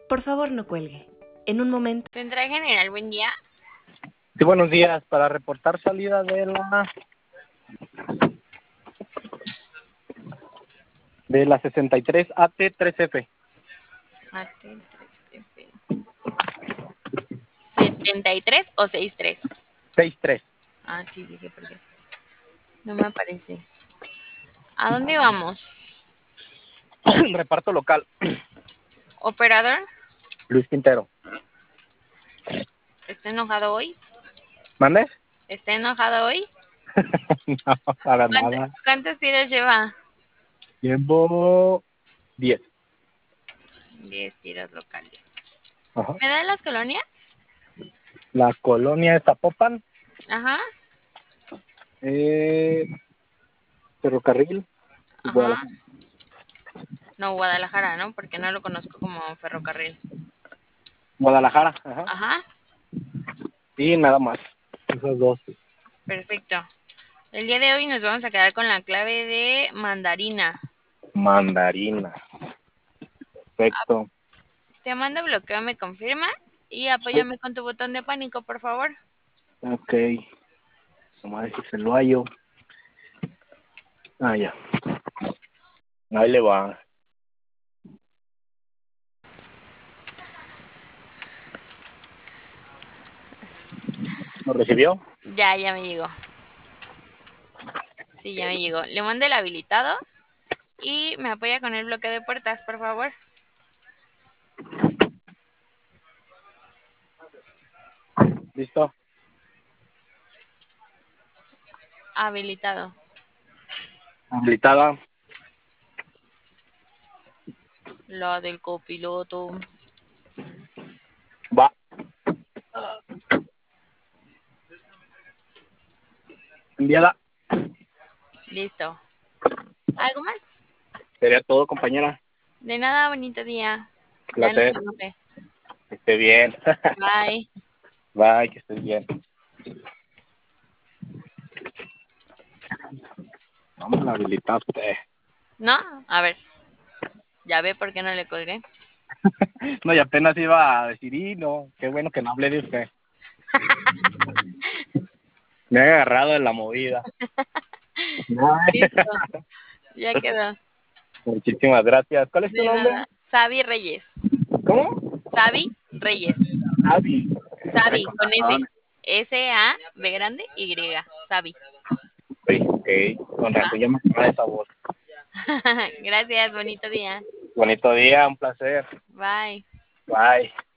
Por favor, no cuelgue. En un momento. Central General, buen día. Sí, buenos días. Para reportar salida de la 63 AT3F. AT3F. ¿73 o 63? 63. Ah, sí, dije, porque no me aparece. ¿A dónde vamos? Reparto local. ¿Operador? Luis Quintero. ¿Está enojado hoy? ¿Mande? ¿Está enojado hoy? No, para nada. ¿Cuántos tiros lleva? Llevo 10. 10 tiros locales. Ajá. ¿Me da las colonias? La colonia de Zapopan. Ajá. Ferrocarril. Ajá. No, Guadalajara, ¿no? Porque no lo conozco como ferrocarril. Guadalajara. Ajá. Ajá. Y nada más. Esos dos. Perfecto. El día de hoy nos vamos a quedar con la clave de mandarina. Mandarina. Perfecto. Te mando bloqueo, me confirmas y apóyame con tu botón de pánico, por favor. Ok. Vamos a ver si se lo hallo. Ah, ya. Ahí le va. ¿Lo recibió? Ya me llegó. Sí, ya me llegó. Le mando el habilitado y me apoya con el bloqueo de puertas, por favor. ¿Listo? Habilitado. Habilitada. La del copiloto. Va. Enviada. Listo. ¿Algo más? Sería todo, compañera. De nada, bonito día. Ya no Placer. me enoje. Que esté bien. Bye. Bye, que estés bien. No me la habilitaste. ¿No? A ver. Ya ve por qué no le colgué. No, y apenas iba a decir, y no, qué bueno que no hablé de usted. Me he agarrado en la movida. Listo. Ya quedó. Muchísimas gracias. ¿Cuál es tu De nombre? nada. Sabi Reyes. ¿Cómo? Sabi Reyes. Avi. Ay, Sabi, con con S. razón. S-A-B grande Y. Sabi. Ok, con ¿Va? razón, ya me acordaba de esa voz. Gracias, bonito día. Bonito día, un placer. Bye. Bye.